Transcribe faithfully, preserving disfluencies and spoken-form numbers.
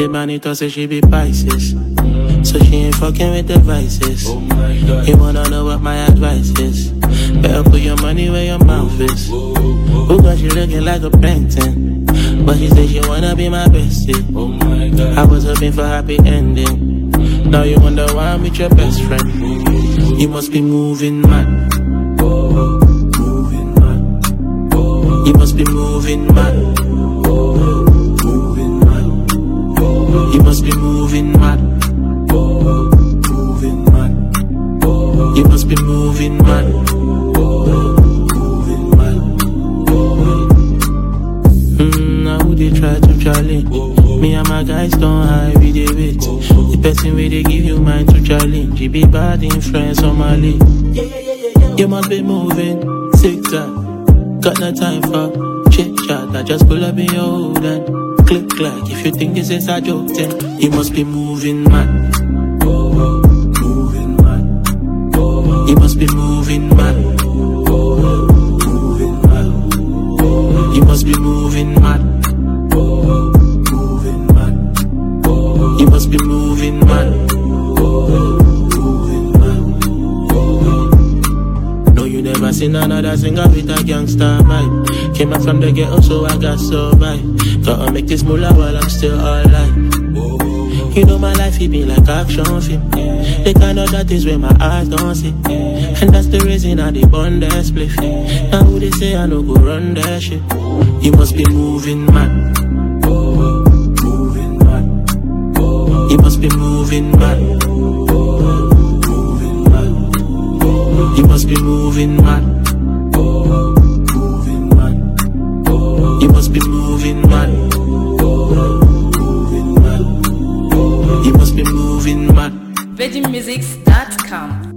The monitor say she be Pisces, so she ain't fucking with the vices. Oh my God. You wanna know what my advice is? Better put your money where your mouth is. Who got you looking like a painting? But she said she wanna be my bestie. Oh my God. I was hoping for happy ending. Now you wonder why I'm with your best friend. You must be moving mad. Moving mad. You must be moving mad. Moving mad. You must be moving mad. Moving mad. You must be moving mad. Moving mad. Hmm, now who they try to challenge? Me and my guys don't hide, we dey wait. The person where they give you mind to challenge. You be bad influence on my league. You must be moving, sick tack. Got no time for chit chat. I just pull up in your hood and click clack. If you think this is a joke, then you must be moving mad. Moving mad. You must be moving mad. Moving mad. You must be moving mad. Moving mad. You must be moving mad. Moving mad. No, you never seen another singer with a gangster vibe. Came out from the ghetto, so I got survive. Gotta make this moolah while I'm still alive. You know my life, it be like action film. The kind of that is where my eyes don't see. And that's the reason I dey burn that spliff. Now who they say I no go run that shit. You must be moving mad. Moving mad. You must be moving mad. Moving mad. You must be moving mad. Moving mad. You must be moving mad. Moving mad. You must be moving mad. Virgin Musics dot com